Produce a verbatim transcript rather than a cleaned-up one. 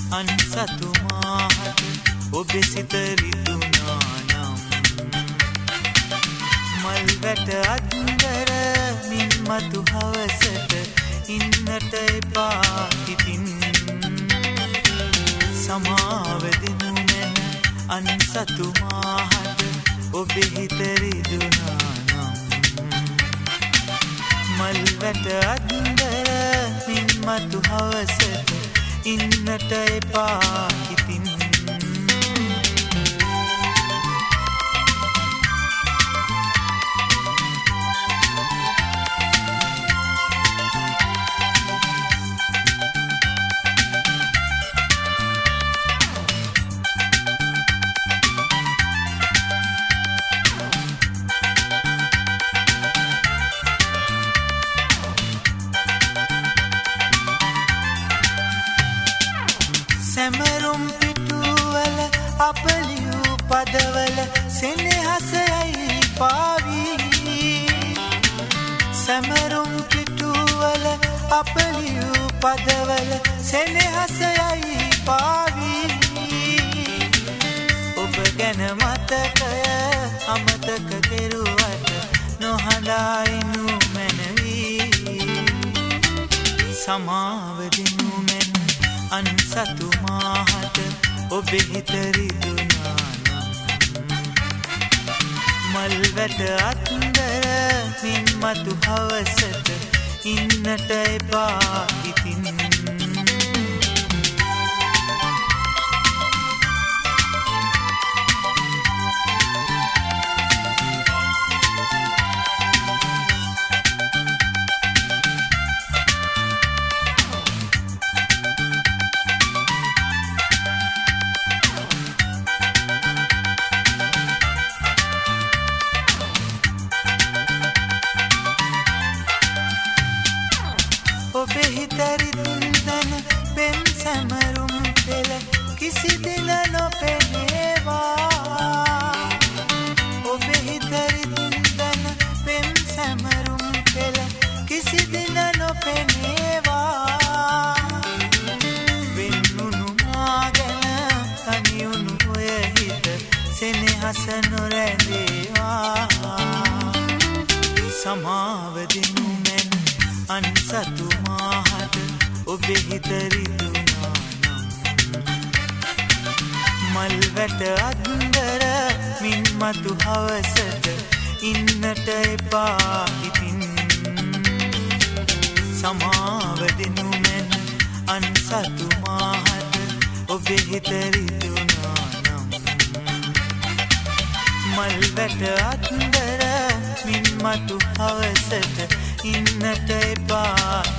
අන්සතු මාහට ඔබේ සිත රිදුනා නම් මල් වැට අද්දර මින් මතු හවසට ඉන්නට එපා ඉතින් සමාව දෙනු මැන අන්සතු මාහට ඔබේ හිත රිදුනා නම් මල් වැට අද්දර මින් මතු හවසට ඉන්නට එපා ඉතින් සැමරුම් පිටුවල අපලියූ පදවල සෙනෙහසයි පාවී සැමරුම් පිටුවල අපලියූ පදවල සෙනෙහසයි පාවී ඔබ ගැන මතකය අමතක කෙරුවට නොහඬයිනු මැනවී සමාව දෙනු මැන අන්සතු මාහට ඔබේ හිත රිදුනා නම් මල් වැට අත්දර මින් මතු හවසට ඉන්නට එපා ඉතින් ඔබේ හිතරිදුන්දන පෙම් සැමරුම් පෙළ කිසි දින නොපෙනේවා ඔබේ හිතරිදුන්දන පෙම් සැමරුම් පෙළ කිසි දින නොපෙනේවා වෙන්නුණු මාගැන කනියුණු ඔය හිත සෙනෙහස නොරැඳේවා සමාව දෙනු මැන අන්සතු මාහට ඔබේ හිත රිදුනා නම් මල් වැට අද්දර මින් මතු හවසට ඉන්නට එපා ඉතින් සමාව දෙනු මැන අන්සතු මාහට ඔබේ හිත රිදුනා නම් මල් වැට අද්දර මින් මතු හවසට ඉන්නට එපා